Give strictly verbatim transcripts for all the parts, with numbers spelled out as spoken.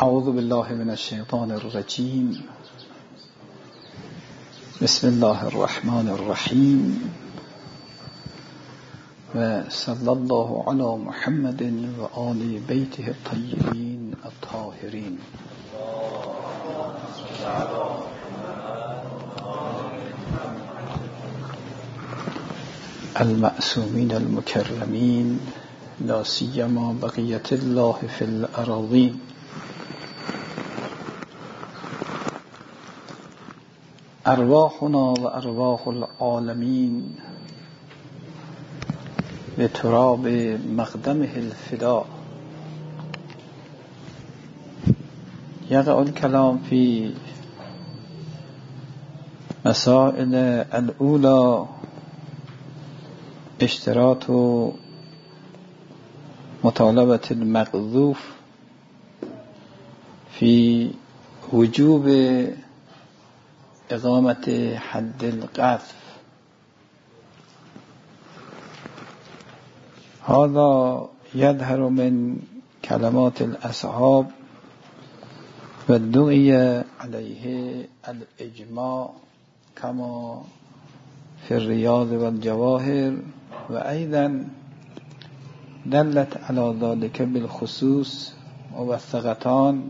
اعوذ بالله من الشیطان الرجیم. بسم الله الرحمن الرحیم و صلی الله علی محمد و آل بیته الطیبین الطاهرین. المعصومین المکرمین لا سیما بقیت الله فی الأراضین. ارواحنا و ارواح العالمین لتراب مقدمه الفداء. یقع الكلام فی مسائل الاولى اشتراط مطالبة المقذوف في وجوب إقامة حد القذف. هذا يظهر من كلمات الأصحاب والدعي عليه الإجماع كما في الرياض والجواهر، وأيضا دلت على ذلك بالخصوص موثقتان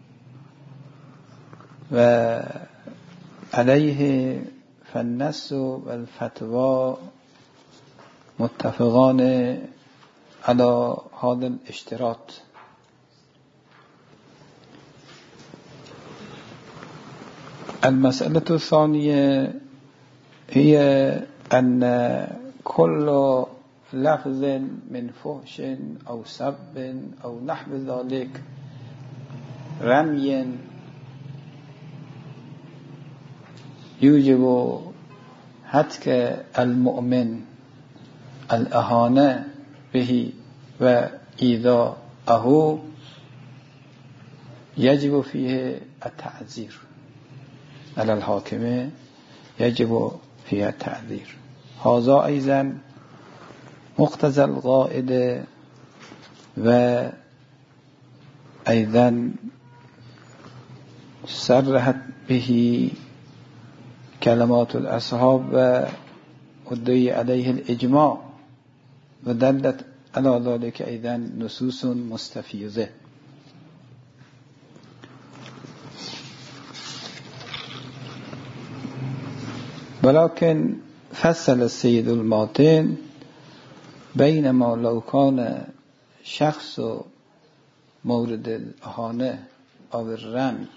وعليه فالنص والفتوى متفقان على هذا الاشتراط. المسألة الثانية هي أن كل لفظ من فحش أو سب أو نحو ذلك رمي يوجب هتك المؤمن الإهانة به وإيذاءه، يجب فيه التعذير على الحاكم، يجب فيها التعذير. هذا أيضا مقتضى القاعدة، وأيضا صرحت به كلمات الأصحاب وأدعي عليه الإجماع، ودلت على ذلك أيضا نصوص مستفيضة. ولكن فصل السيد الماتن بينما لو كان شخص مورد الإهانة أو الرمي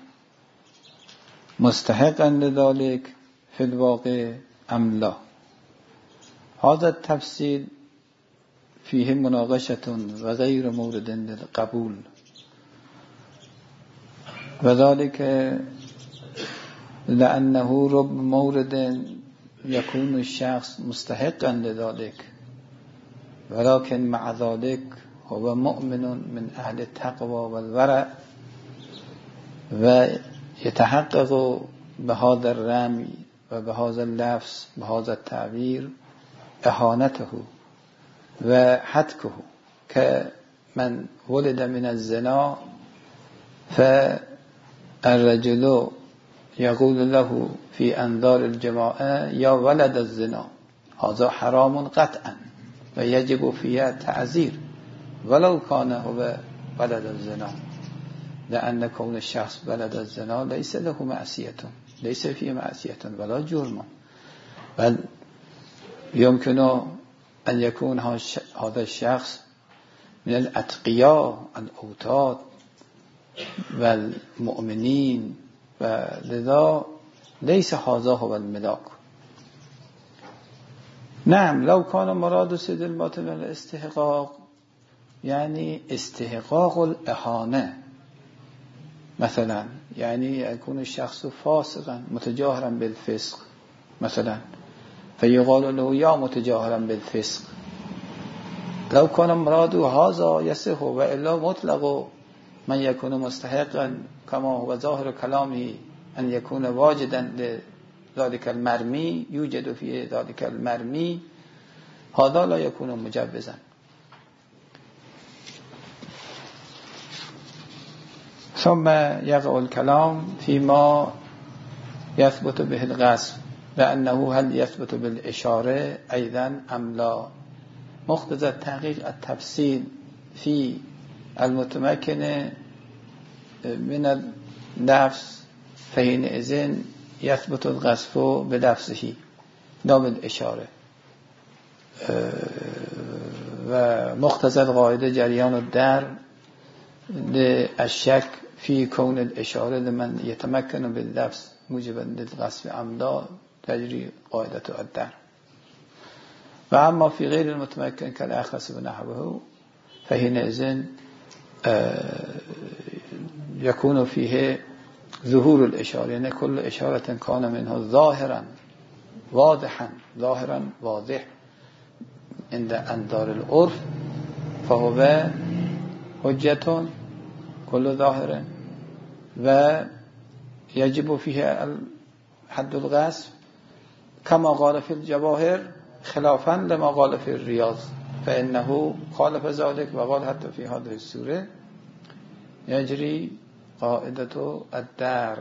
مستحقا لذلك في الواقع أم لا. هذا التفصيل فيه مناقشة وغير مورد للقبول، وذلك لأنه رب مورد يكون الشخص مستحقا لذلك، ولكن مع ذلك هو مؤمن من أهل التقوى والورع، ويتحقق بهذا الرمي وبهذا اللفظ بهذا التعبير إهانته وحتكه، كمن ولد من الزنا فالرجل يقول له في أنظار الجماعة يا ولد الزنا، هذا حرام قطعا ويجب فيها تعذير ولو كان هو ولد الزنا، لأن كون الشخص ولد الزنا ليس له معصية، ليس فيه معصية ولا جرم، بل يمكن أن يكون هذا الشخص من الأتقياء الأوتاد والمؤمنين، ولذا ليس هذا هو الملاك. نعم لو كان مراد سيد الماتن الاستحقاق يعني استحقاق الإهانة مثلا، يعني يكون الشخص فاسقا متجاهرا بالفسق مثلا فيقال له يا متجاهرا بالفسق، لو كان مراد هذا يصح، وإلا مطلق من يكون مستحقا كما هو ظاهر كلامه أن يكون واجدا لذلك المرمي، يوجد في ذلك المرمي، هذا لا يكون مجوزا. ثم يقع الكلام فيما يثبت به القصد لأنه هل يثبت بالإشارة أيضا أم لا. مقتضى التحقيق التفصيل في المتمكن من النفس فحينئذ يثبت القصد بنفسه لا بالإشارة. و مقتضى القاعدة جريان الدر للشك في كون الإشارة لمن يتمكن باللفظ موجبا للقصد أم لا تجري قاعدة الدر. و اما في غير المتمكن كالأخرس ونحوه فحينئذ يكون فيه ظهور الإشارة، يعني كل إشارة كان منه ظاهرا واضحا ظاهرا واضح عند أنظار العرف فهو حجة كل ظاهر و يجب فيه حد القذف كما قال في الجواهر خلافا لما قال في الرياض فإنه خالف ذلك و قال حتى في هذه السورة يجري قاعدة الدر.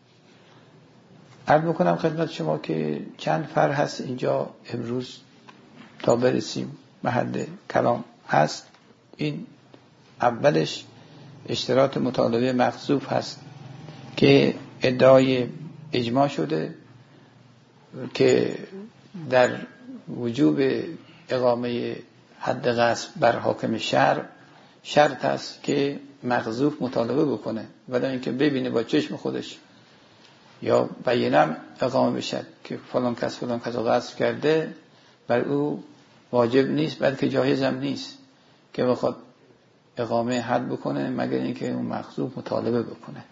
عرض میکنم خدمت شما که چند فرع هست اینجا امروز تا برسیم محل کلام هست. این اولش اشتراط مطالبه مخزوف هست که ادعای اجماع شده که در وجوب اقامه حد غصب بر حاکم شرع شرط است که مخزوف مطالبه بکنه ولی اینکه ببینه با چشم خودش یا بیانم اقامه بشد که فلان کس فلان کس غصب کرده بر او واجب نیست بلکه جایز هم نیست که بخواد اقامه حد بکنه مگر اینکه اون مخزوف مطالبه بکنه.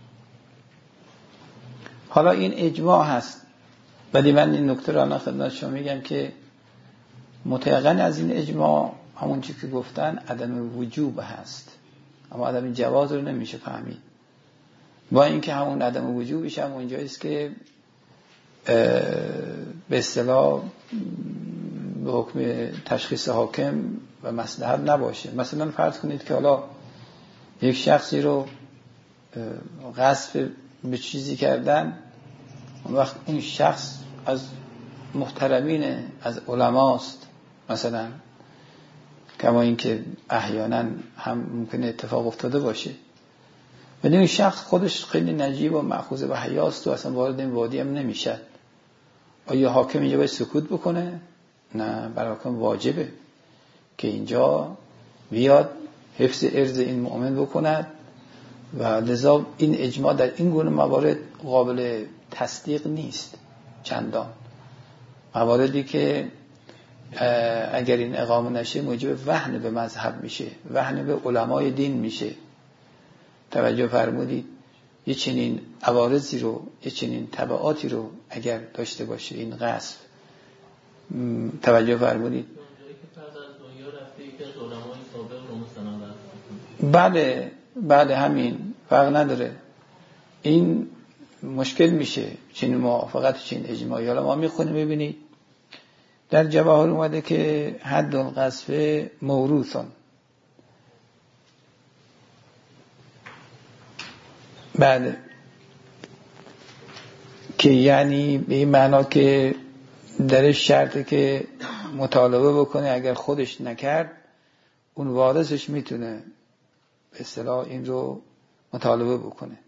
حالا این اجماع هست ولی من این نکته را الان خدمت شما میگم که متأخراً از این اجماع همون چیزی که گفتن عدم وجوب هست اما عدم جواز رو نمیشه فهمید. با اینکه همون عدم وجوبش هم اونجاییست که به اصطلاح به حکم تشخیص حاکم و مصلحت نباشه. مثلا فرض کنید که حالا یک شخصی رو غصب به چیزی کردن اون وقت این شخص از محترمین از علماست مثلا کما اینکه احیانا هم ممکنه اتفاق افتاده باشه ولی این شخص خودش خیلی نجیب و مأخوذ به حیاست و اصلا وارد این وادی هم نمیشد. آیا حاکم اینجا باید سکوت بکنه؟ نه، برای حاکم واجبه که اینجا بیاد حفظ ارض این مؤمن بکند و لذا این اجماع در این گونه موارد قابل تصدیق نیست. چندان مواردی که اگر این اقامه نشه موجب وهن به مذهب میشه، وهن به علمای دین میشه. توجه فرمودید یه چنین عوارضی رو یه چنین تبعاتی رو اگر داشته باشه این غصب، توجه فرمودید بله بله همین فرق نداره، این مشکل میشه چنین موافقت چنین اجماعی. حالا ما میخونیم ببینید در جواهر اومده که حد القذف موروثان، بله، که یعنی به این معنا که درش شرطه که مطالبه بکنه اگر خودش نکرد اون وارثش میتونه به اصطلاح این رو مطالبه بکنه.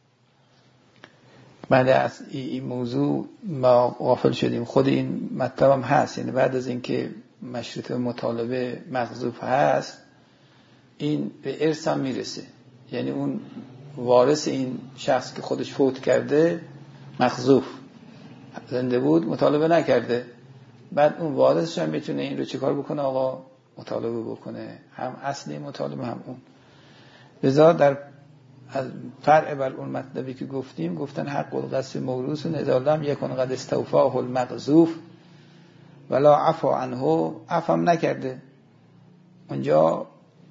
بعد از این موضوع ما غافل شدیم، خود این مطلب هم هست، یعنی بعد از اینکه مشروط مطالبه مخزوف هست این به ارث هم میرسه، یعنی اون وارث این شخص که خودش فوت کرده مخزوف زنده بود مطالبه نکرده، بعد اون وارثش هم میتونه این رو چیکار بکنه؟ آقا مطالبه بکنه، هم اصلی مطالبه هم اون. لذا در از فرع بر اون مطلبی که گفتیم گفتن حق القذف موروث اذا لم یکن قد استوفاه المقذوف ولا عفو عنه، عفم نکرده اونجا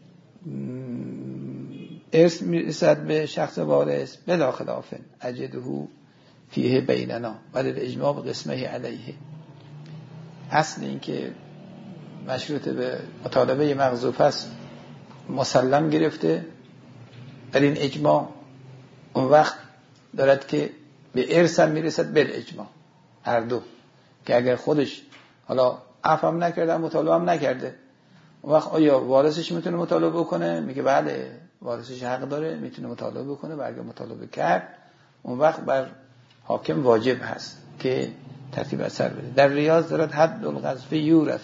ارث میرسد به شخص وارث بلا خلاف اجده فیه بیننا ولی الاجماع قسمه علیه. اصل این که مشروط به مطالبه مغضوف است مسلم گرفته در این اجماع اون وقت دارد که به ارث هم میرسد به اجماع هر دو، که اگر خودش حالا عفو هم نکرده مطالبه هم نکرده، اون وقت آیا وارثش میتونه مطالبه بکنه؟ میگه بله وارثش حق داره میتونه مطالبه بکنه، و اگر مطالبه کرد اون وقت بر حاکم واجب هست که ترتیب اثر بده. در ریاض دارد حد القذف یورث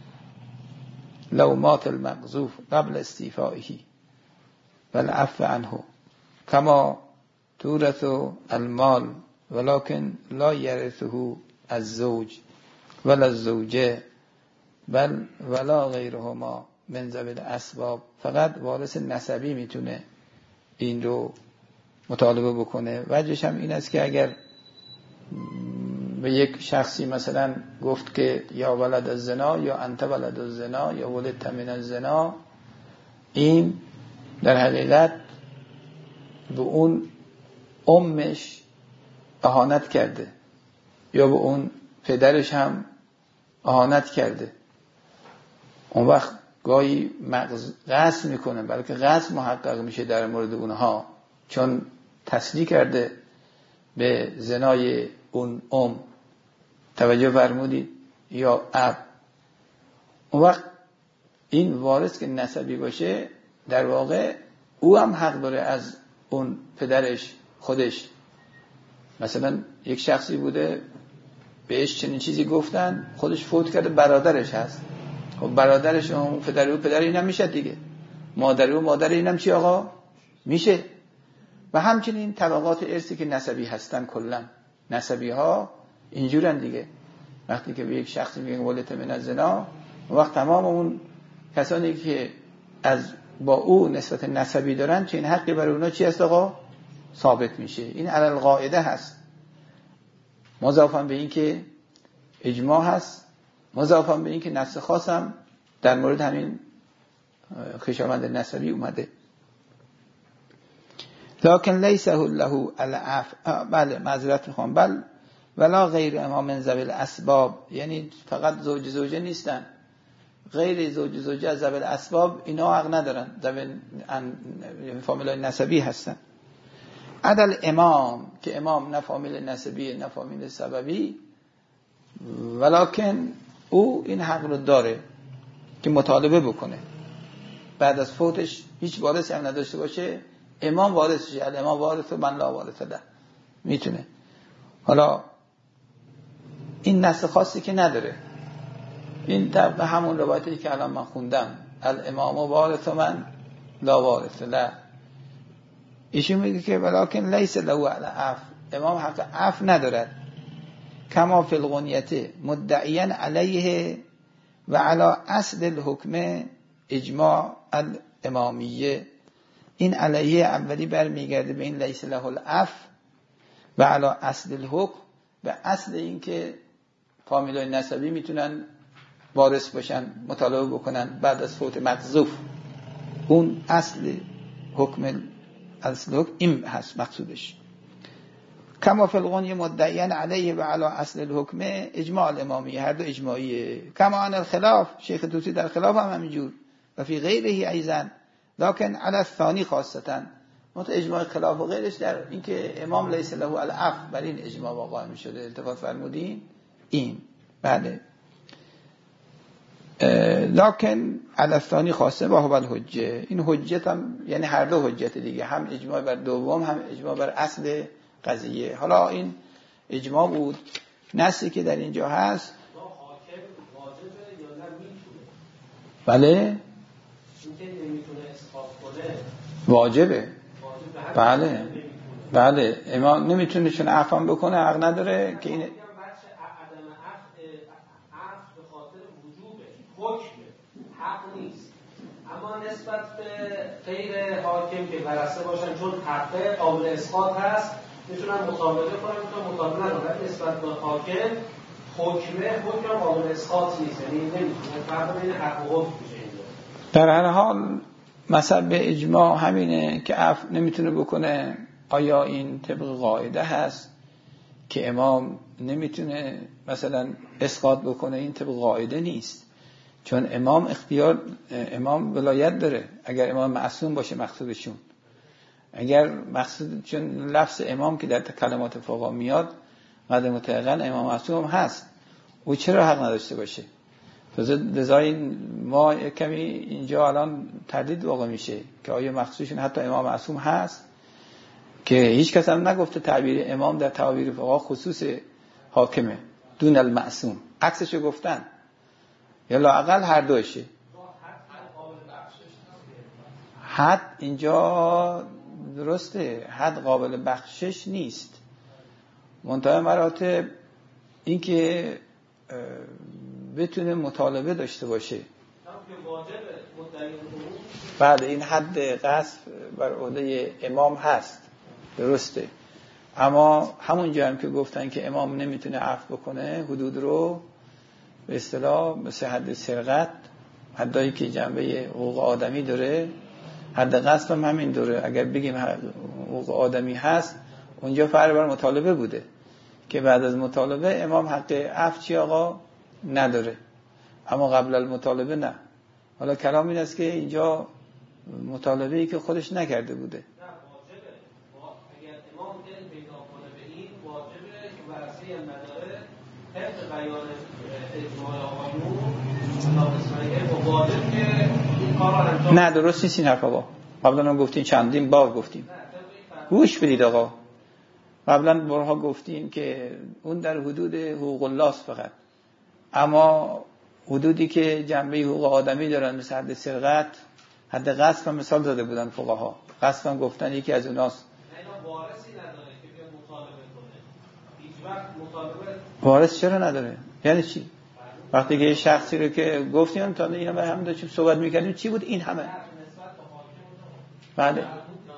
لو مات المقذوف قبل استیفائه والعفو عنه کما تورث المال ولكن لا يرثه الزوج ولا الزوجه بل ولا غیرهما من ذوی الاسباب. فقط وارث نسبی میتونه این رو مطالبه بکنه. وجهش هم این است که اگر به یک شخصی مثلا گفت که یا ولد الزنا یا انت ولد الزنا یا ولدت من الزنا، این در حقیقت به اون امش اهانت کرده یا به اون پدرش هم اهانت کرده. اون وقت گاهی قصد میکنه، بلکه قصد محقق میشه در مورد اونها، چون تسلیح کرده به زنای اون ام. توجه فرمودید؟ یا اب. اون وقت این وارث که نسبی باشه در واقع او هم حق داره از اون پدرش خودش. مثلا یک شخصی بوده بهش چنین چیزی گفتن، خودش فوت کرده، برادرش هست، خب برادرش اون پدر او پدر اینم میشه دیگه، مادر او مادر اینم چی آقا میشه. و همچنین طبقات ارثی که نسبی هستن، کلا نسبی ها اینجورن دیگه. وقتی که به یک شخصی میگن ولدت من الزنا، وقت تمام اون کسانی که از با او نسبت نسبی دارن چه این حقی برای اونا چی هست آقا ثابت میشه. این علی القاعده هست، مضافاً به این که اجماع هست، مضافاً به این که نص خاص هم در مورد همین خویشاوند نسبی اومده. لکن لیس له العفو، بله معذرت میخوام، بل ولا غیر امام من ذوی الاسباب، یعنی فقط زوج زوجه نیستن، غیر زوج زوجه از ذوی الاسباب اینا حق ندارن، ذوی فامیلای نسبی هستن. عدل امام که امام نه فامیل نسبی نه فامیل سببی، ولکن او این حق رو داره که مطالبه بکنه بعد از فوتش هیچ وارثی هم نداشته باشه، امام وارثشه، الامام وارث و من لا وارث له، میتونه. حالا این نص خاصی که نداره، این طبق همون روایتی که الان من خوندم، الامام وارث و من لا وارث له. ایشون میگه که ولکن لیس له العفو، امام حق عفو ندارد. کما فی الغنیت مدعیا علیه و علی اصل الحکم اجماع الامامیه. این علیه اولی برمیگرده به این لیس له العفو و علی اصل الحکم، به اصل این که فامیلای نسبی میتونن وارث باشن، مطالبه بکنن بعد از فوت مقذوف. اون اصل حکم، اصل حکم این هست مقصودش. کما فی الغنیه مدعیان علیه و علی اصل الحکم اجماع الامامیه، هر دو اجماعیه. کما عن الخلاف، شیخ طوسی در خلاف هم همینجور، و فی غیره ایضا لکن علی الثانی خاصتا، مت اجماع خلاف و غیرش در اینکه امام لیس له العفو، بر این اجماع واقع می شده. التفات فرمودین این بله. لکن علی الثانی خاصه و هو الحجه، این حجت هم یعنی هر دو حجت دیگه، هم اجماع بر دوم هم اجماع بر اصل قضیه. حالا این اجماع بود. نصی که در اینجا هست حاکم واجبه یا نه میتونه؟ بله اینکه نمیتونه اسقاط کنه واجبه. واجب بله بله امام نمیتونه چون عفو بکنه، حق نداره که این عدم عفو عفو به خاطر وجوبه، حکمه، حق نیست. اما نسبت به غیر حاکم که ورثه باشن چون حق قابل اسقاط هست میتونن مطابقه کنن، میتونن مطابقه نکنن. نسبت به حاکم حکمه، حکم قابل اسقاط نیست، یعنی نمیتونه فرق بین حق و حکم میشه اینجا. در هر حال مثلا به اجماع همینه که عفو نمیتونه بکنه. آیا این طبق قاعده هست که امام نمیتونه مثلا اسقاط بکنه؟ این طبق قاعده نیست، چون امام اختیار، امام ولایت داره. اگر امام معصوم باشه مقصودشون، اگر مقصود، چون لفظ امام که در کلمات فقها میاد قد مطلقاً امام معصوم هست، او چرا حق نداشته باشه؟ تازه لذا ما کمی اینجا الان تردید واقع میشه که آیا مقصودشون حتی امام معصوم هست، که هیچ کس هم نگفته تعبیر امام در تعابیر فقها خصوص حاکمه دون المعصوم، عکسشو گفتن یا لااقل هر دوشه. حد اینجا درسته، حد قابل بخشش نیست، منتهای مراتب این که بتونه مطالبه داشته باشه. بعد این حد قذف بر عهده امام هست، درسته، اما همونجا هم که گفتن که امام نمیتونه عفو بکنه حدود رو، به اصطلاح مثل حد سرقت، حدایی که جنبه حقوق آدمی داره، حد قذف هم همین داره. اگر بگیم حقوق آدمی هست، اونجا فرع بر مطالبه بوده که بعد از مطالبه امام حق عفو چی آقا نداره، اما قبل المطالبه نه. حالا کلام این است که اینجا مطالبه ای که خودش نکرده بوده. نه درست نیست این حرفا. با قبلا هم گفتیم، چندین بار گفتیم، گوش بدید آقا، قبلا بارها گفتیم که اون در حدود حقوق الله است فقط، اما حدودی که جنبه حقوق آدمی دارن مثل حد سرقت، حد قذف هم مثال داده بودن فقها، قذف هم گفتن یکی از اوناست. وارثی نداره که بیا مطالبه کنه، هیچ وقت مطالبه وارث چرا نداره؟ یعنی چی؟ وقتی که شخصی رو که گفتیم تا این همه هم داشتیم صحبت میکردیم چی بود این همه؟ بله.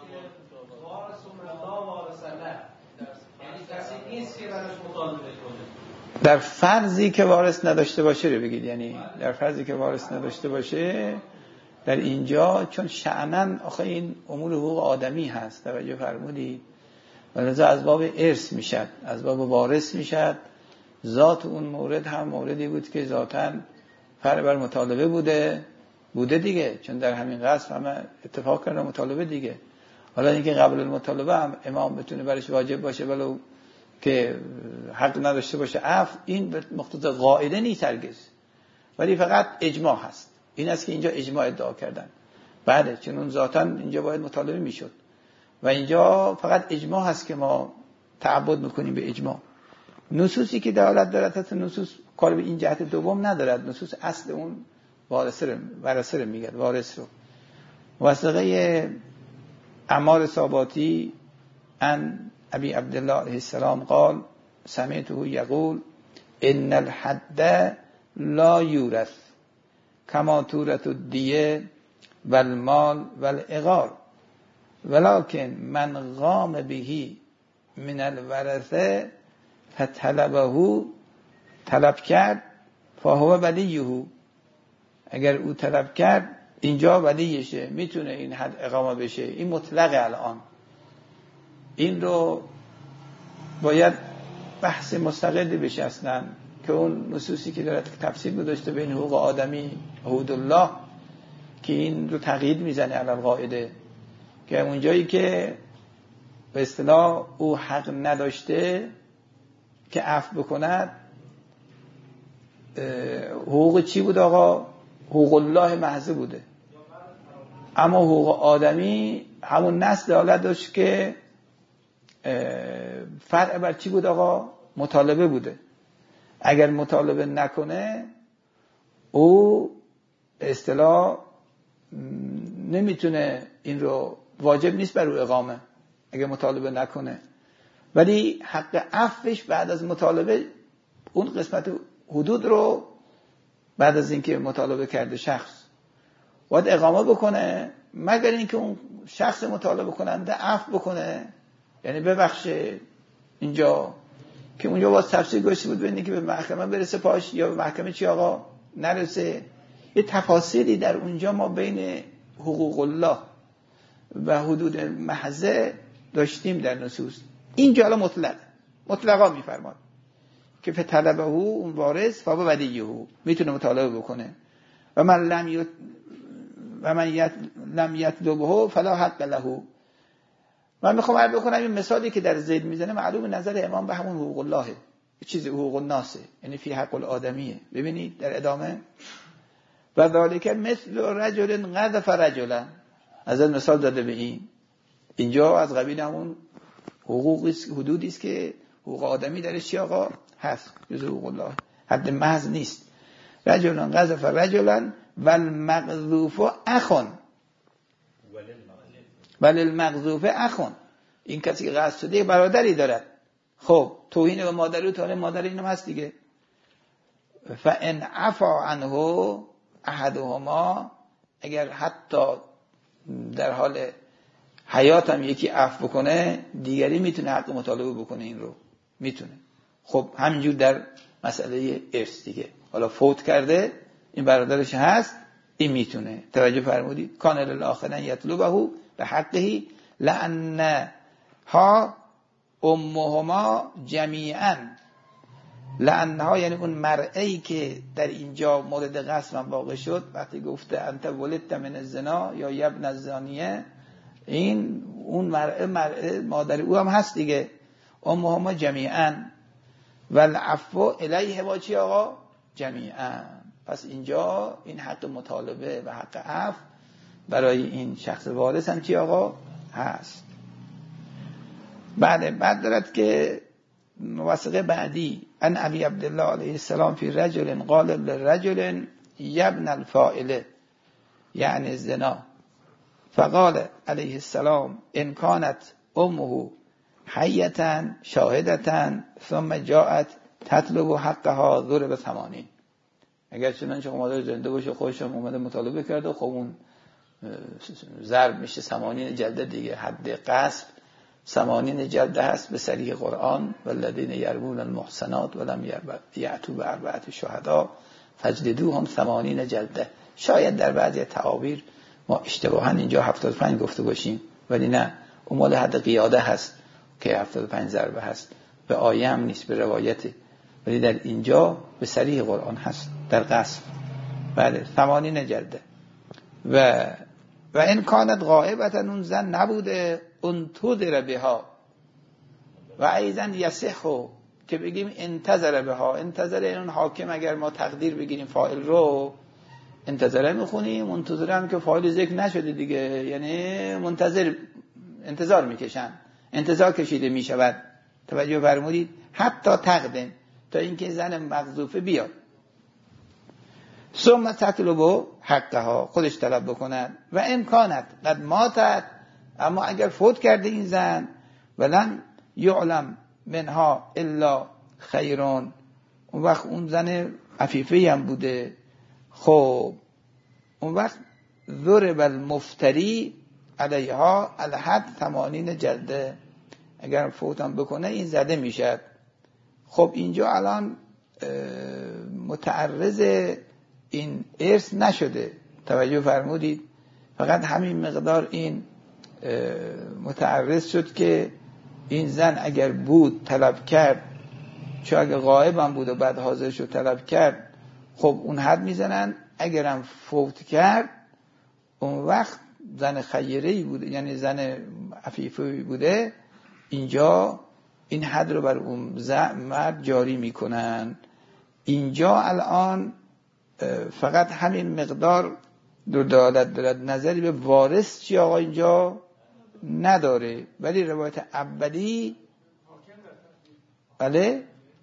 در فرضی که وارث نداشته باشه رو بگید، یعنی در فرضی که وارث نداشته باشه در اینجا، چون شأناً آخه این امور حقوق آدمی هست، توجه فرمودید، ولذا از باب ارث میشد، از باب وارث میشد. ذات اون مورد هم موردی بود که ذاتاً فرع بر مطالبه بوده بوده دیگه، چون در همین قصد همه اتفاق کردن مطالبه دیگه. حالا اینکه قبل المطالبه هم امام بتونه برش واجب باشه ولو که حق نداشته باشه عفو، این به مقتضای قاعده نیست هرگز، ولی فقط اجماع هست. این است که اینجا اجماع ادعا کردن، بله، چون اون ذاتاً اینجا باید مطالبه میشد و اینجا فقط اجماع هست که ما تعبد میکنیم به اجماع. نصوصی که دلالت دارد تا نصوص کار به این جهت دوم ندارد، نصوص اصل اون وارثه ورثه میگه، وارث رو. وثقه عمار ثابتی ان ابی عبدالله علیه السلام قال سمعته یقول ان الحد لا یورث کما تورث الدیه والمال والعقار ولكن من قام به من الورثه فطلبه، طلب کرد، فهو ولیه، اگر او طلب کرد اینجا ولیشه، میتونه این حد اقامه بشه. این مطلقه. الان این رو باید بحث مستقلی بشه اصلا، که اون نصوصی که داره تفسیر گذاشته بین حقوق آدمی حدود الله که این رو تقیید میزنه علی القاعده، که اونجایی که به اصطلاح او حق نداشته که عفو بکند، حقوق چی بود آقا؟ حقوق الله محض بوده، اما حقوق آدمی همون نص دلالت داشت که فرع بر چی بود آقا؟ مطالبه بوده. اگر مطالبه نکنه او اصطلاح نمیتونه، این رو واجب نیست بر او اقامه اگر مطالبه نکنه، ولی حق عفوش بعد از مطالبه اون قسمت حدود رو بعد از اینکه مطالبه کرده شخص باید اقامه بکنه، مگر اینکه اون شخص مطالبه کننده عفو بکنه، یعنی ببخشه. اینجا که اونجا باز تفسیر گذاشته بود ببینید که به محکمه برسه پاش یا به محکمه چی آقا نرسه. یه تفاصیلی در اونجا ما بین حقوق الله و حدود محضه داشتیم در نصوص. اینجا الان مطلق مطلقا میفرماد که فطلبه اون وارث فهو ولیه، میتونه مطالبه بکنه، و من لم یت و من یت لم یطلبه فلا حق له، من میخوام عرض بکنم این مثالی که در زید میزنه معلوم نظر امام به همون حقوق اللهه، چیز حقوق الناسه، یعنی فی حق الآدمیه. ببینید در ادامه و ذالک مثل رجل قذف رجلا، از این مثال داده به این. اینجا از قبیل همون حقوقی حدودی است که حقوق آدمی درش چی آقا هست، جز حقوق الله، حد محض نیست. رجل قذف رجلا والمقذوف اخون، بل المقذوف اخون، این کسی که قذف شده برادری دارد. خب توهین به مادر و توهین مادر اینم هست دیگه. فان عفا عنه احدهما، اگر حتی در حال حیات هم یکی عفو بکنه، دیگری میتونه حق مطالبه بکنه، این رو میتونه. خب همینجور در مسئله ارث دیگه، حالا فوت کرده این برادرش هست، این میتونه. توجه فرمودید؟ کان للآخرین یطلبه به حقه لأنها امهما جمیعا، لأنها یعنی اون مرئی که در اینجا مورد قسم واقع شد، وقتی گفته انت ولدت من الزنا یا یبن الزانیه، این اون مرئی مرئی مادر او هم هست دیگه. امهما جمیعا والعفو الیه با چی آقا؟ جمیعا. پس اینجا این حق مطالبه و حق عفو برای این شخص وارث هم چی آقا هست. بعد بعد دارد که موثقه بعدی ان ابی عبدالله علیه السلام فی رجل قال لرجل یبن الفاعله یعنی الزنا، فقال علیه السلام ان كانت امه حیتا شاهدتا ثم جاءت تطلب حقها ضرب ثمانین. اگر چنانچه مادر زنده باشه خودش هم اومده مطالبه کرده، خب اون ضرب میشه ثمانین جلده دیگه. حد قذف ثمانین جلده هست به صریح قرآن، والذین یرمون المحصنات ولم یأتوا بأربعة شهداء فاجلدوهم ثمانین جلده. شاید در بعضی تعابیر ما اشتباها اینجا هفتاد و پنج گفته باشیم، ولی نه، اون مال حد قیاده هست که هفتاد و پنج ضربه هست، به آیه هم نیست، به روایته، ولی در اینجا به صریح قرآن هست در قصف. بله ثمانین جلده. و و این کانت غائبتا، اون زن نبوده، اون تو در بها و ایزن یسخو که بگیم انتظر بها. انتظر اون حاکم اگر ما تقدیر بگیریم فاعل رو انتظره میخونیم، منتظر هم که فاعل ذکر نشده دیگه، یعنی منتظر انتظار میکشن، انتظار کشیده میشود. توجه فرمودید؟ حتی تقدم، تا اینکه زن مقذوفه بیاد. ثم تطلب حقها، خودش طلب بکنن. و امکانت قد ماتت، اما اگر فوت کرده این زن ولن یعلم منها الا خیرون، اون وقت اون زن عفیفه هم بوده، خب اون وقت ضرب المفتری علیها الحد ثمانین جلده، اگر فوت هم بکنه این زده میشد. خب اینجا الان متعرض این ارث نشده، توجه فرمودید؟ فقط همین مقدار این متعرض شد که این زن اگر بود طلب کرد، چون اگر غایب هم بود و بعد حاضر شد طلب کرد، خب اون حد میزنن. اگرم فوت کرد اون وقت زن خیره‌ای بوده، یعنی زن عفیفی بوده، اینجا این حد رو بر اون مرد جاری میکنن. اینجا الان فقط همین مقدار دو دلالت دارد، نظری به وارث چی آقا اینجا نداره. ولی روایت اولی بله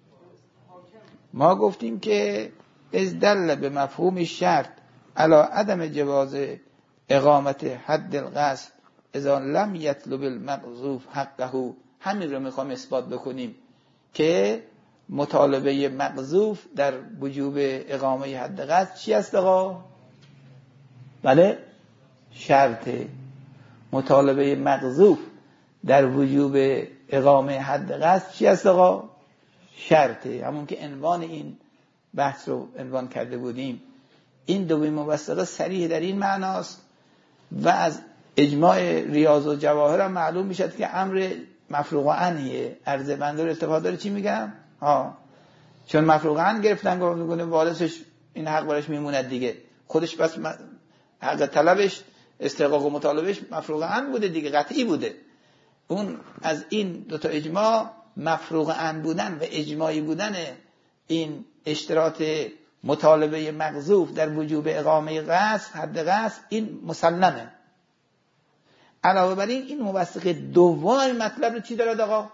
ما گفتیم که از دل به مفهوم شرط علی عدم جواز اقامت حد القذف اذا لم یطلب المقذوف حقه. همین رو میخوام اثبات بکنیم که مطالبه مقذوف در وجوب اقامه حد قذف چی است آقا؟ بله شرطه. مطالبه مقذوف در وجوب اقامه حد قذف چی است آقا؟ شرطه. همون که عنوان این بحث رو عنوان کرده بودیم. این دومین موثقه صریح در این معناست و از اجماع ریاض و جواهر هم معلوم میشد که امر مفروغ عنه. عرض بنده رو اتفاق داره چی میگم؟ ها، چون مفروغ عنه گرفتن، گفت میگونه وارثش این حق براش میموند دیگه، خودش بس حق طلبش استحقاق و مطالبش مفروغ عنه بوده دیگه، قطعی بوده. اون از این دو تا اجماع مفروغ عن بودن و اجماعی بودن این اشتراط مطالبه مقذوف در وجوب اقامه قصد، حد قصد، این مسلمه. علاوه بر این این موثق دوم مطلب رو چی دارد آقا؟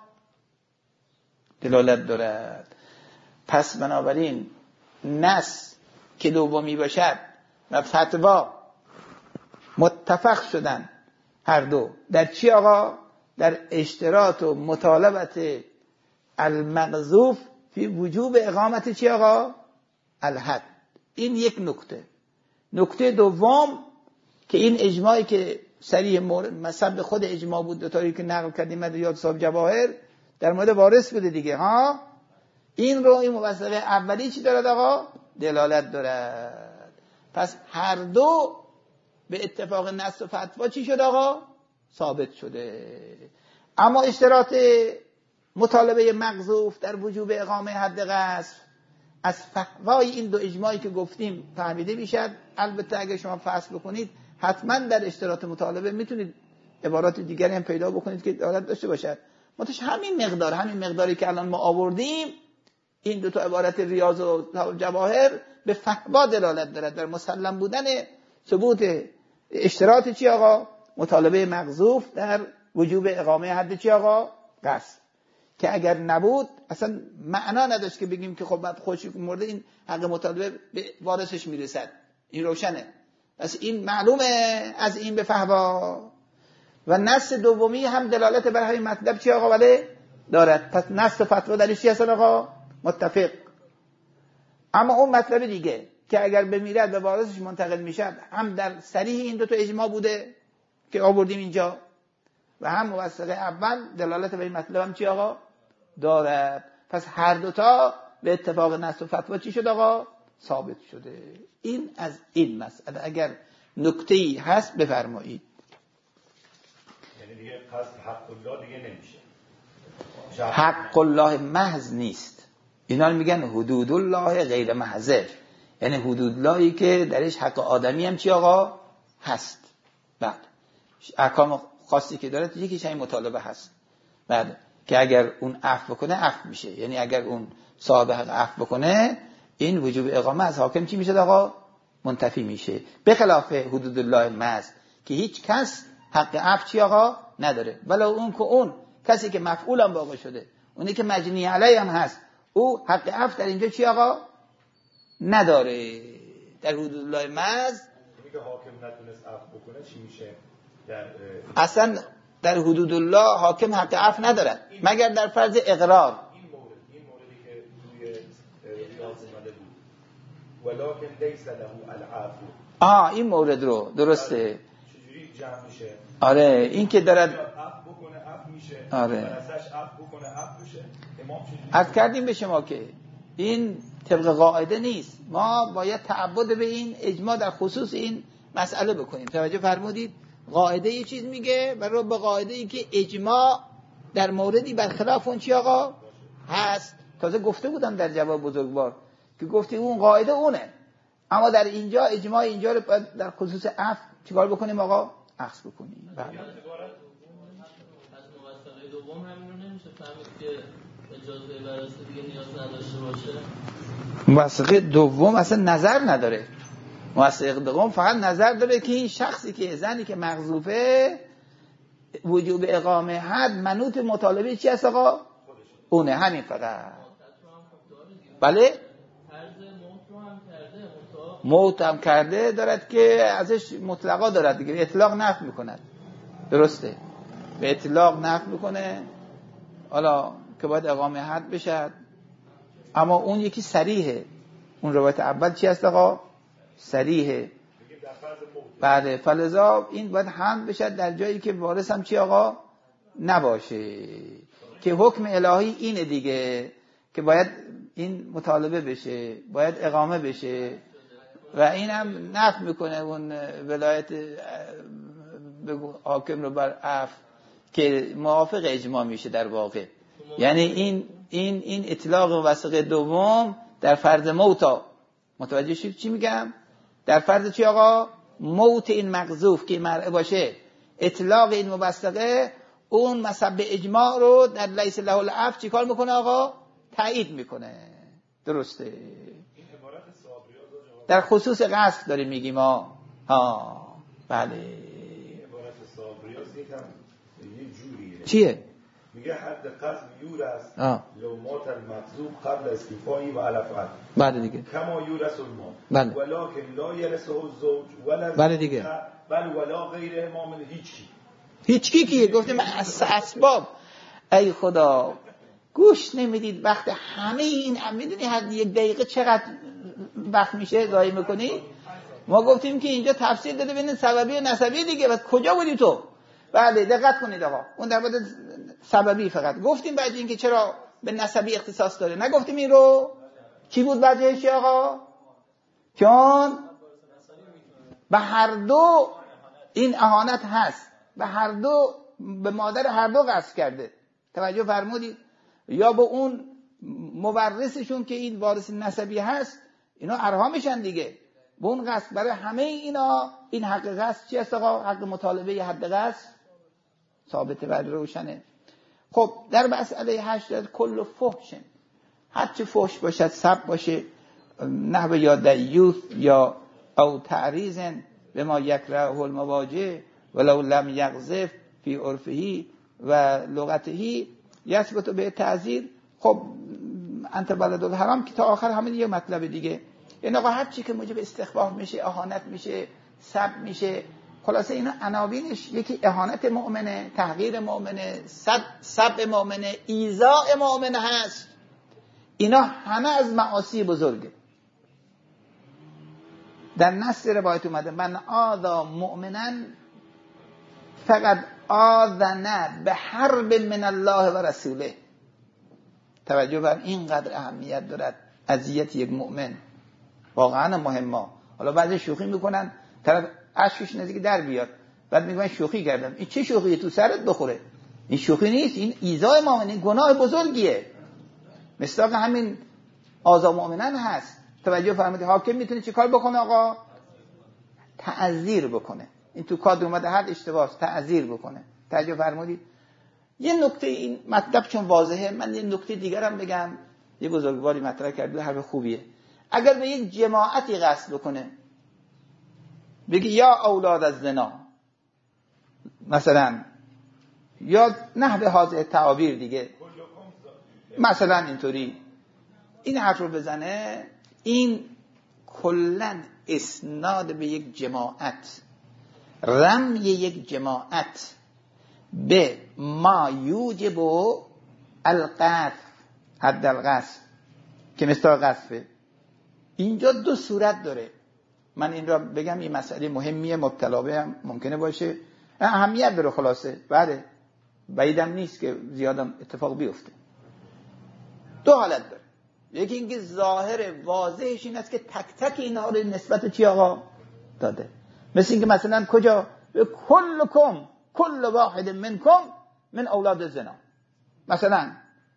دلالت دارد. پس بنابراین نص که دومی باشد و فتوا متفق شدن هر دو در چی آقا؟ در اشتراط و مطالبت المقذوف فی وجوب اقامت چی آقا؟ الحد. این یک نکته. نکته دوم که این اجماعی که صریح مصب خود اجماع بود، دوتایی که نقل کردیم مدریات صاحب جواهر در مورد وارث بوده دیگه ها. این رو این موثقه اولی چی دارد آقا؟ دلالت دارد. پس هر دو به اتفاق نص و فتوا چی شد آقا؟ ثابت شده. اما اشتراط مطالبه مقذوف در وجوب اقامه حد قذف از فحوای این دو اجماعی که گفتیم فهمیده میشد. البته اگه شما فصل بکنید حتما در اشتراط مطالبه میتونید عبارات دیگری هم پیدا بکنید که دلالت داشته باشد. متش همین مقدار، همین مقداری که الان ما آوردیم، این دو تا عبارت ریاض و جواهر به فحوا دلالت دارد در مسلم بودن ثبوت اشتراط چی آقا؟ مطالبه مقذوف در وجوب اقامه حد چی آقا؟ قصد. که اگر نبود اصلا معنا نداشت که بگیم که خب بعد خودش مورد این حق مطالبه به وارثش میرسد. این روشنه. پس این معلومه از این به فحوا. و نص دومی هم دلالت بر همین مطلب چی آقا ولی دارد. پس نص و فتوا در چی هستن آقا؟ متفق. اما اون مطلب دیگه که اگر بمیرد به وارثش منتقل میشد هم در صریح این دو تا اجماع بوده که آوردیم اینجا و هم موثقه اول دلالت به این مطلب هم چی آقا؟ دارد. پس هر دوتا به اتفاق نص و فتوا چی شد آقا؟ ثابت شده. این از این مسئله. اگر نکته‌ای هست بفرمایید. یعنی دیگه قصد حق الله دیگه نمیشه. حق الله محض نیست. اینا میگن حدود الله غیر محضه. یعنی حدود اللهی که درش حق آدمی هم چی آقا؟ هست. بعد احکام خاصی که داره یکیش همین مطالبه هست. بعد که اگر اون عفو بکنه عفو میشه. یعنی اگر اون صاحب حق عفو بکنه این وجوب اقامه از حاکم چی میشه آقا؟ منتفی میشه. به خلاف حدود الله محض که هیچ کس حق عفو چی آقا؟ نداره. ولی اون که اون کسی که مفعول هم واقع شده، اونی که مجنی علیه هم هست، او حق عفو در اینجا چی آقا؟ نداره. در حدود الله محض میگه حاکم نتونست عفو بکنه چی میشه؟ در اصلا در حدود الله حاکم حق عفو نداره مگر در فرض اقرار. این مورد این موردی که روی ریاض اومده بود ولکن لیس له العفو. آه این مورد رو درسته. چجوری جمع میشه؟ آره این که دارد عفو بکنه عفو میشه. آره ورثش عفو بکنه عفو میشه. امام چجوری عرض کردیم به شما که این طبق قاعده نیست. ما باید تعبد به این اجماع در خصوص این مسئله بکنیم. توجه فرمودید؟ قاعده یه چیز میگه و رو به قاعده ای که اجماع در موردی برخلاف اون چی آقا هست. تازه گفته بودم در جواب بزرگوار که گفتی اون قاعده اونه، اما در اینجا اجماع اینجا رو در خصوص عفو چیکار بکنیم آقا؟ اخذ بکنیم. بله. از موثقه دوم همین رو نمیشه فهمید که اجازه ورثه دیگه نیاز نداشته باشه. موثقه دوم اصلا نظر نداره. موثقه دوم فقط نظر داره که این شخصی که زنی که مغضوفه وجوب اقامه حد منوط مطالبه چی هست آقا؟ اونه. همین فقط. بله؟ موت هم کرده دارد که ازش مطلقا دارد دیگه، اطلاق نفی میکند. درسته؟ به اطلاق نفی میکنه حالا که باید اقامه حد بشد. اما اون یکی صریحه. اون روایت اول چی هست آقا؟ صریحه. بعد فلذا این باید حمل بشد در جایی که وارث هم چی آقا؟ نباشه. که حکم الهی اینه دیگه که باید این مطالبه بشه، باید اقامه بشه و این هم نفی میکنه اون ولایت حاکم رو بر عفو که موافق اجماع میشه در واقع. یعنی این این این اطلاق موثقه دوم در فرض موتا متوجه شید چی میگم؟ در فرض چی آقا؟ موت این مغضوف که مرعه باشه، اطلاق این موثقه اون مذهب اجماع رو در لیس له العفو چیکار میکنه آقا؟ تایید میکنه. درسته. این عبارت صابری‌ها در خصوص قصد داریم میگیم ها. ها بله. این عبارت صابری‌ها یکم یه جوریه. چیه؟ میگه حد قصد یورس آه. لو مات المقذوب قبل استیفایی و علفت. بله دیگه. کما یورس المال. بله. ولکن لا یرسه الزوج ولا بله دیگه. بل ولا غیر امام هیچی. هیچکی کیه؟ گفتیم از اسباب. ای خدا گوش نمیدید وقت همه این میدونی هر یک دقیقه چقدر وقت میشه ضایع میکنی؟ ما گفتیم که اینجا تفسیر داده بین سببی و نسبی دیگه. و کجا بودی تو؟ بله دقت کنید آقا. اون در مورد سببی فقط گفتیم. بعد اینکه چرا به نسبی اختصاص داره نگفتیم این رو؟ چی بود وجهش آقا؟ چون به هر دو این اهانت هست. به هر دو به مادر هر دو قصد کرده. توجه فرمودید؟ یا به اون مورثشون که این وارث نسبی هست اینا ارحامشن دیگه. به اون قصد برای همه اینا این حق قصد چی است آقا؟ حق مطالبه حد قصد ثابته بر روشنه. خب در مسئله هشت کل فحش، هر چه فحش باشد، سب باشه، نحو یا دیوث یا او تعریض به ما یکره المواجه ولو لم یقذف فی عرفه و لغته یثبت به تعذیر. خب انت بلد الحرام که تا آخر همین یه مطلب دیگه. این آقا هر چی که موجب استخفاف میشه، اهانت میشه، سب میشه، خلاصه اینا عناوینش یکی اهانت مؤمنه، تحقیر مؤمنه، سب سب مؤمنه، ایذاء مؤمنه هست. اینا همه از معاصی بزرگه. در نص روایت اومده من آذا مؤمنا فقط آذن به حرب من الله و رسوله. توجه بر اینقدر اهمیت دارد اذیت یک مؤمن. واقعا مهمه. حالا بعضی شوخی میکنن طرف اشکش نزدیک در بیاد، بعد میگن شوخی کردم. این چه شوخیه؟ تو سرت بخوره. این شوخی نیست، این ایذاء مؤمن، این گناه بزرگیه. مصداق همین آذا مؤمنان هست. توجه فرمودید؟ حاکم میتونه چیکار بکنه آقا؟ تعذیر بکنه. این تو کادر اومده هر اشتباهه تعذیر بکنه. توجه فرمودید؟ یه نکته این مطلب چون واضحه، من یه نکته دیگر هم بگم. یه بزرگواری مطرح کرده، حرف خوبیه. اگر به یک جماعتی قصد بکنه بگی یا اولاد از زنا مثلا، یا نحو حاضر تعابیر دیگه مثلا اینطوری این حرف رو بزنه، این کلن اسناد به یک جماعت، رمی یک جماعت به ما یوجب القذف، حد القذف که مثل قذفه. اینجا دو صورت داره. من این را بگم این مسئله مهمیه، مبتلا به هم ممکنه باشه، اهمیت داره. خلاصه بله بعیدم نیست که زیادم اتفاق بیفته. دو حالت داره. یکی اینکه ظاهر واضحش این است که تک تک اینها رو نسبت چی آقا داده. مثل اینکه مثلا کجا کلکم کل واحد منکم من اولاد زنا، مثلا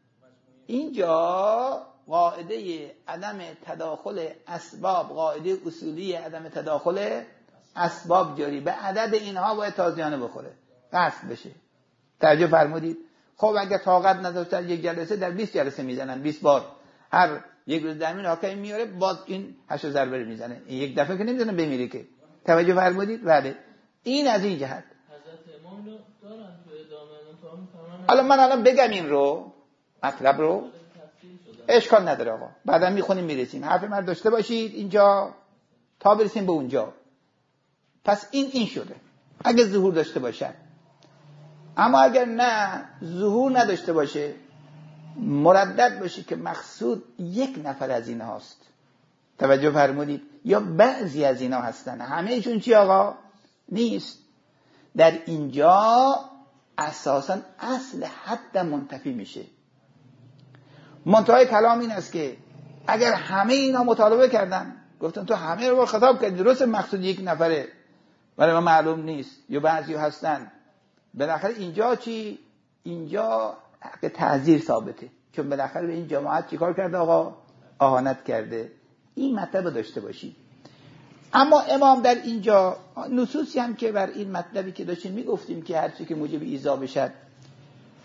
اینجا قاعده عدم تداخل اسباب، قاعده اصولی عدم تداخل اسباب جاری، به عدد اینها باید تازیانه بخوره، قصد بشه. توجه فرمودید؟ خب اگه طاقت نداشتن یک جلسه در بیست جلسه میزنن، بیست بار هر یک روز زمین حاکم میاره، باز این هشت ضربه میزنه، این یک دفعه که نمیزنه بمیره که. توجه فرمودید؟ بله این از این جهت. حضرت امام رو دارن تو ادامه. حالا من الان بگم این رو مطلب رو، اشکال نداره آقا، بعدا میخونیم میرسیم. حرف من داشته باشید اینجا تا برسیم به اونجا. پس این این شده اگه ظهور داشته باشد. اما اگر نه ظهور نداشته باشه، مردد باشه که مقصود یک نفر از این هاست. توجه فرمودید؟ یا بعضی از اینا هستن، همهشون چی آقا؟ نیست. در اینجا اساساً اصل حد منتفی میشه. منتهای کلام این است که اگر همه اینا مطالبه کردن، گفتن تو همه رو خطاب کردی، درست مقصود یک نفره برای ما معلوم نیست، یا بعضی هستن، بالاخره اینجا چی؟ اینجا حق تعذیر ثابته، چون بالاخره به این جماعت چی کار کرده آقا؟ اهانت کرده. این مطلب داشته باشید. اما امام در اینجا نصوصی هم که بر این مطلبی که داشتیم میگفتیم که هر چی که موجب ایذا بشد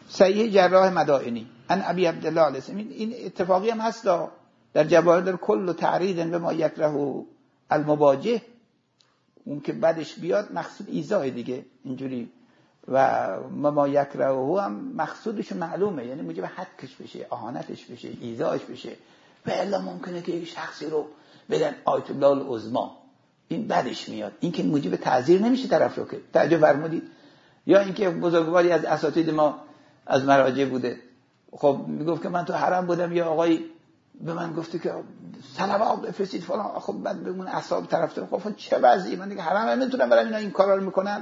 صحیح جراح مدائنی ان ابی عبدالله الاسمی، این اتفاقی هم هست در جواهر، در کل تعرید به ما یکره المواجه، اون که بعدش بیاد مقصود ایذای دیگه اینجوری، و ما یکره هم مقصودش معلومه، یعنی موجب حدکش بشه، اهانتش بشه، ایذایش بشه. و الا ممکنه که یک شخصی رو بدن آیت الله العظما، این بعدش میاد، این که موجب تعذیر نمیشه طرف رو، که توجه فرمودید. یا اینکه بزرگواری از اساتید ما از مراجع بوده، خب میگفت که من تو حرم بودم، یا آقای به من گفته که صلوات بفرستید فلان، خب بعد بگون اصحاب طرفدار، خب چه وضعی، من دیگه حرم نمیتونم برم اینا این کارا رو میکنن.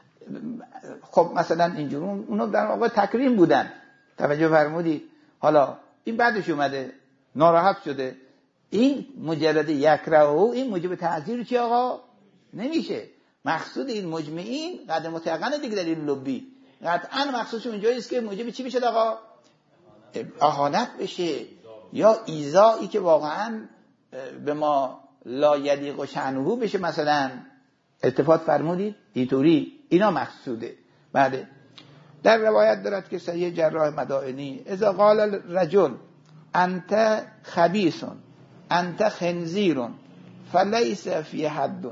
خب مثلا اینجور اونو در واقع تکریم بودن، توجه فرمودید. حالا این بعدش اومده ناراحت شده، این مجرد یکره او این موجب تعذیر چی آقا نمیشه. مقصود این مجمعین قد متقن دیگه در این لبی، قطعا مقصودش اونجایی است که موجب چی بشه آقا؟ اهانت بشه یا ایذایی که واقعا به ما لا یلیق و شأنه بشه، مثلا اتفاق فرمودید اینطوری، اینا مقصوده. بعد در روایت دارد که صحیح جراح مدائنی اذا قال الرجل انت خبیث انت خنزیر فلیس فی حد.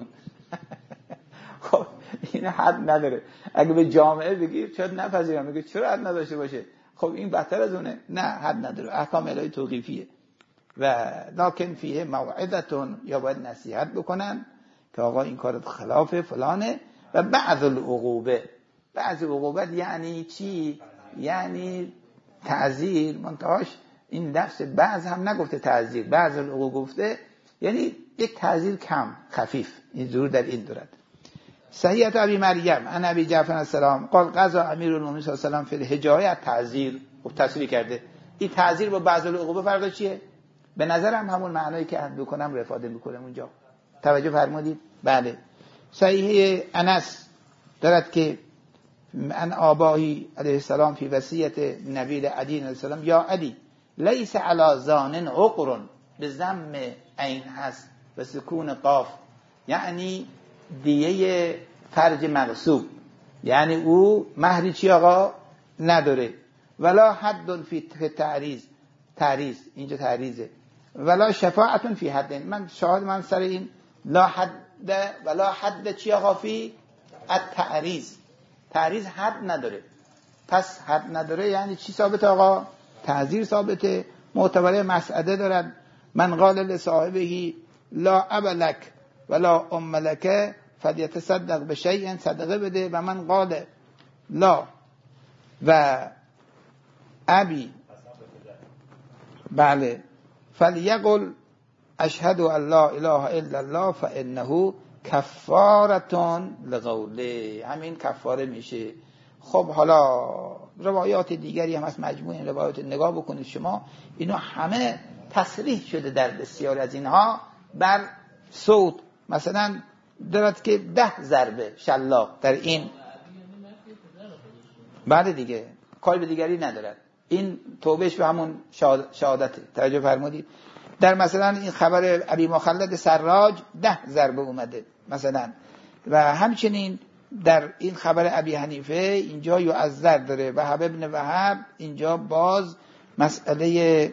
خب این حد نداره، اگه به جامعه بگیر شاید نپذیرم، میگه چرا حد نداشته باشه، خب این بدتر از اونه. نه حد نداره، احکام الهی توقیفیه. و لکن فیه موعظتون، یا باید نصیحت بکنن که آقا این کارت خلاف فلانه. و بعض العقوبه، بعض عقوبت یعنی چی؟ یعنی تعذیر، منتهاش این لفظ بعض هم نگفته تعذیر، بعض العقوبه گفته، یعنی یک تعذیر کم خفیف، این ضرور در این دارد. صحیحت ابی مریم ان ابی جعفر السلام قال قضا امیرالمومنین صلی الله علیه و سلم فی الحجایه تعذیر. خب تصریح کرده این تعذیر با بعض العقوبه فرقش چیه؟ به نظرم همون معنایی که عد بکنم رو افاده میکنم اونجا، توجه فرمودید. بله. صحیح انس دارد که ان آباهی علیه السلام فی وصیت نبی علی علیه السلام یا علی لیس علی زان عقر، به ضم عین هست و سکون قاف، یعنی دیه فرج مغصوب، یعنی او مهری چی آقا نداره. ولا حد فی تعریض، تعریض اینجا تعریضه. ولا شفاعت فی حد، من شاهد من سر این لا حد ولا حد چی آقا فی التعریض، تعریض حد نداره. پس حد نداره یعنی چی ثابت آقا؟ تعذیر ثابته. معتبره مسعده دارد من قال لصاحبه لا اب لک ولا ام لک فلیتصدق بشیء، صدقه بده. و من قال لا و ابی، بله، فلیقل اشهد ان لا اله الا الله فانه کفارتون لقوله، همین کفاره میشه. خب حالا روایات دیگری هم از مجموعه روایات نگاه بکنید شما، اینا همه تصریح شده در بسیار از اینها بر صوت. مثلا دارد که ده ضربه شلاق در این، بعد دیگه کاری به دیگری ندارد، این توبهش به همون شهادته. توجه فرمودید. در مثلا این خبر ابی مخلد سراج ده ضربه اومده مثلا. و همچنین در این خبر ابی حنیفه اینجا یعذر داره. وهب ابن وهب اینجا باز مسئله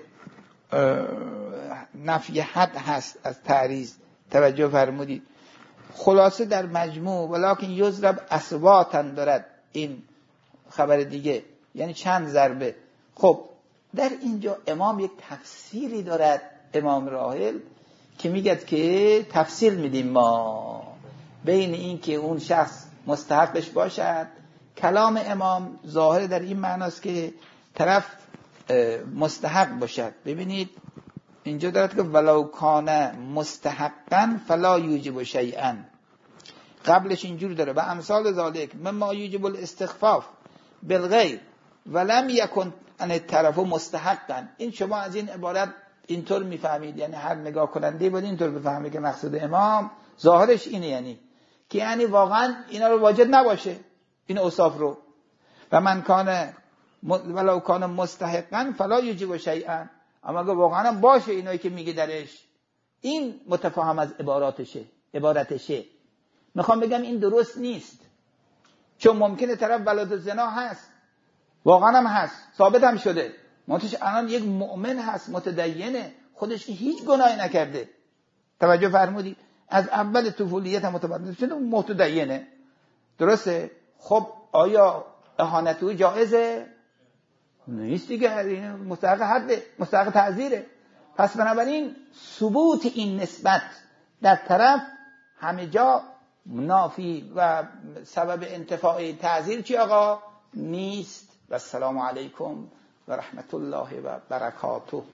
نفی حد هست از تعریض. توجه فرمودید. خلاصه در مجموع ولکن یضرب اصواتا دارد این خبر دیگه، یعنی چند ضربه. خب در اینجا امام یک تفسیری دارد، امام راحل، که میگه که تفصیل میدیم ما بین این که اون شخص مستحقش باشد. کلام امام ظاهر در این معناست که طرف مستحق باشد. ببینید اینجا دارد که ولو کان مستحقا فلا یوجب شیئا، قبلش اینجور داره و امثال ذالک مما یوجب الاستخفاف بالغیر ولم یکن ان الطرف مستحقا. این شما از این عبارت اینطور میفهمید، یعنی هر نگاه کننده بود اینطور بفهمه که مقصود امام ظاهرش اینه، یعنی که یعنی واقعا اینا رو واجد نباشه این اوصاف رو. و من کان ولو کان مستحقا فلا یوجب شیئا، اما اگه واقعا باشه اینایی که میگه درش، این متفاهم از عباراتشه عبارتشه. میخوام بگم این درست نیست، چون ممکنه طرف ولد زنا هست واقعا هم هست، ثابت هم شده. منتش الان یک مؤمن هست متدینه، خودش که هیچ گناهی نکرده، توجه فرمودی، از اول طفولیت هم متولد شده متدینه، درسته؟ خب آیا اهانت او جایزه؟ نیست دیگه، مستحق حده، مستحق تعزیره. پس بنابراین ثبوت این نسبت در طرف همه جا منافی و سبب انتفاع تعزیر چی آقا؟ نیست. و السلام علیکم و رحمت الله و برکاته.